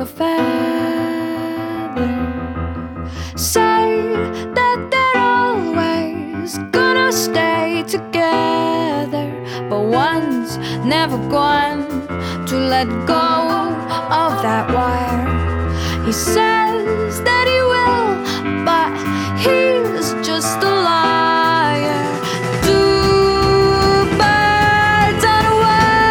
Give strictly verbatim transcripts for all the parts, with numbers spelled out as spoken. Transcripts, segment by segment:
a feather. Say that they're always gonna stay together, but one's never going to let go of that wire. He says that he will, but he's just a liar. Two birds on a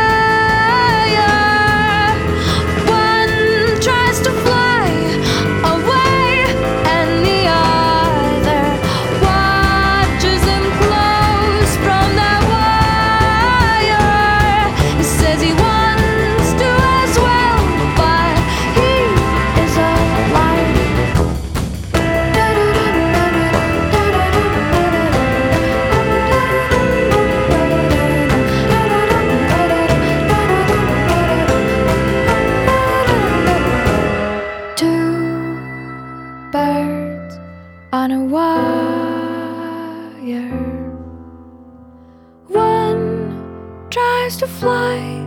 wire. One tries to fly away, and the other watches him close from that wire. He says he wants to as well, but he is a liar. Two birds on a wire. One tries to fly